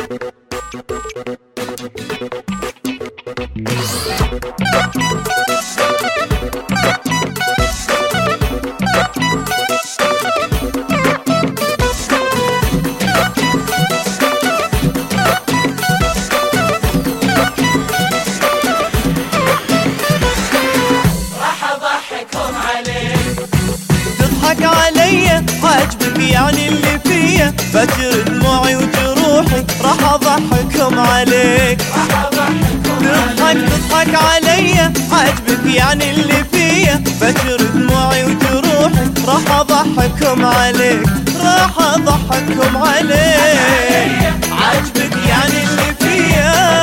تضحك علي عاجبك يعني اللي فيا، فجر دموعي وجروحي راح اضحكهم عليك. تضحك علي عاجبك يعني اللي فيا، فجر دموعي وجروحي راح اضحكهم عليك، راح اضحكهم عليك. عاجبك يعني اللي فيا،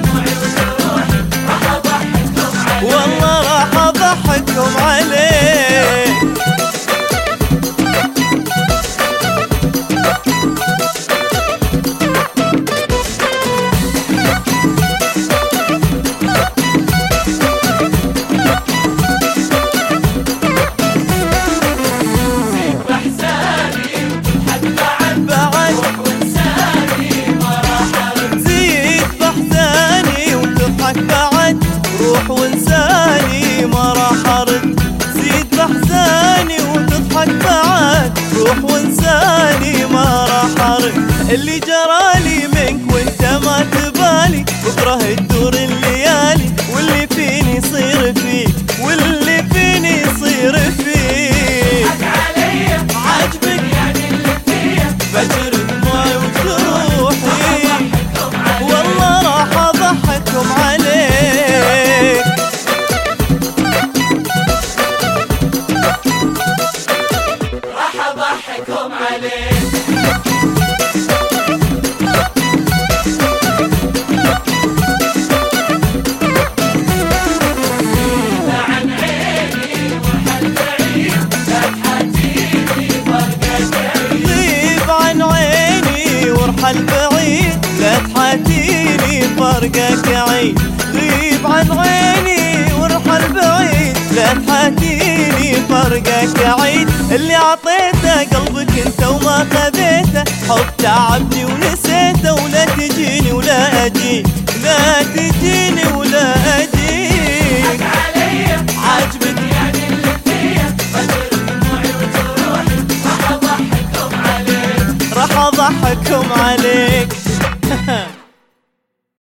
والله راح اضحكهم عليك. روح وانساني ما راح ارد، زيد بحزاني وتضحك بعد. روح وانساني ما راح ارد، اللي جرالي منك وانت ما تبالي، بكره تدور الليالي واللي فيني يصير فيك، واللي فيني يصير فيك. عاجبك يعني اللي فيا، فجر دموعي وجروحي والله راح اضحكهم عليك. راح اضحكهم عليك. البعيد لا تحاتيني فرقك عيد، غيب عن عيني وارحل بعيد لا تحاتيني فرقك عيد. اللي عطيته قلبك انت وما خذيته، حب تعبني ونسيته، ولا تجيني ولا اجيك، لا تجيني ولا اجيك. عاجبك يعني اللي فيا، فجر دموعي وجروحي راح اضحكهم عليك، راح اضحكهم عليك.